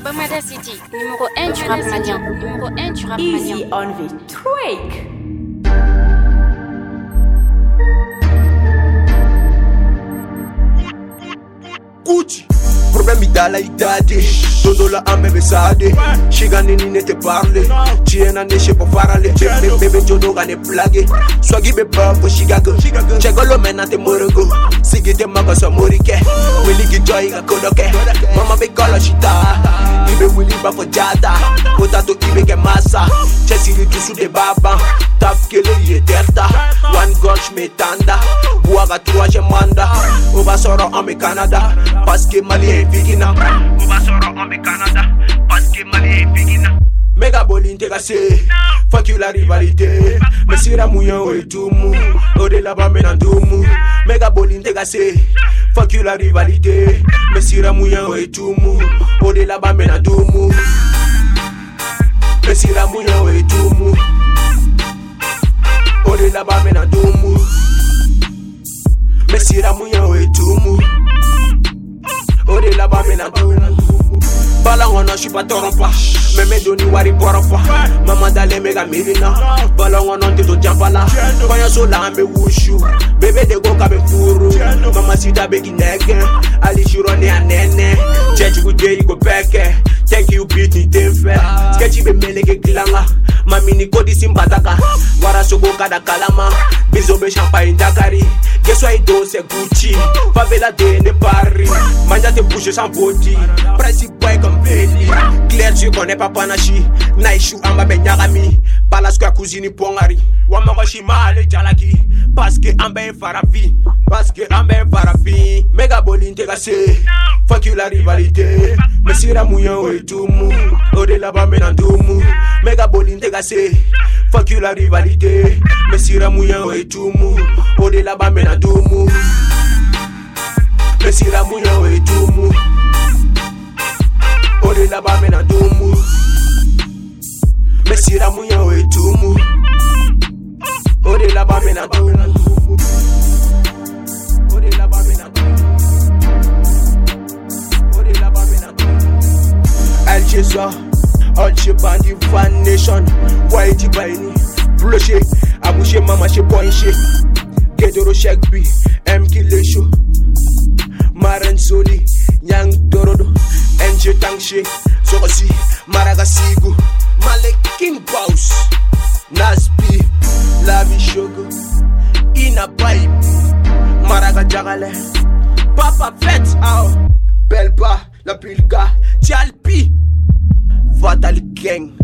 Bamada City, numéro 1 du rap malien. Numéro 1 du rap malien. Easy on the track. Gucci, problemi dalla idade, todo la ame besade. Chegando ni ne te parle, tiena ne che po farale. Bebe jodo ga ne plage, swagi be pa po Chicago. Chegolo mena te morogo, sigi te maga so morike. Willy gi joy ga kodoke, mama be kola shita. Ibe willy ba for jada, potato ibe ke massa. Chesiri tu su de baba, tap kele ye terta. One gosh me tanda, buaga tua je manda. Oba soro ame Canada. Parce que Mali est vigina. On va sortir en Canada. Parce que Mali est vigina. Mega bolin te cassé. Fuck you la rivalité. Mais si la mouillon est tout mou. Ode la bambe dans tout mou. Mega bolin te cassé. Fuck you la rivalité. Mais si la mouillon est tout mou. Ode la bambe dans tout mou. Mais si la mouillon est tout mou. Ode la bambe dans tout mou. Mais si la mouillon est tout mou. Ode la bambe na tout. Balangona, j'suis pas torompa. Meme doni wari borompa. Maman dale mega mirina. Balangona, te to tiambala. Konya sola ambe wushu. Bebe de go kabe furu. Mama sida begi neke. Ali shirone anene. Chechi kuderi go peke. Thank you beat ni temfe. Sketchy be melege kilanga. Mami ni kodi simbataka. Wara sogo kada kalama. Bizo be champagne dakari. Geswa ido se Gucci. Favela de ne Paris. Manja te bouche sans body. Principe boy comme Belly. Claire tu connais pas panachi. Naishu amba be nyagami. Palace kwa cousine pongari. Wamako shimale jalaki. Parce que amba e farafi. Parce que amba e farafi. Mega bolin te cassé. Fuck you la rivalité. Mais si la mouillon est tout mou. Ode la bambe dans tout mou. Mega bolin te cassé. Fuck you la rivalité. Mais si la mouillon est tout mou. Ode la bambe dans tout mou. Mais si la mouillon est tout mou. Ode la bambe dans tout mou. Mais si la mouillon est tout mou. Ode la bambe dans tout mou. Ode la bambe dans tout mou. Ode la bambe dans tout mou. El Chesa, all she bandi fan nation. Whitey Baini, bloché, abouché mama chez Poinché. Kedoro Shekbi, M Kilesho. Maren Soli, Yang Dorodo, NJ Tangshe, Sokosi, Maragasigu, Malek King Boss, Naspi, Lavi Shogo, Ina Pipe, Maraga Jagale, Papa Fett, Belba, La Pilga, Tialpi, Fatal Gang.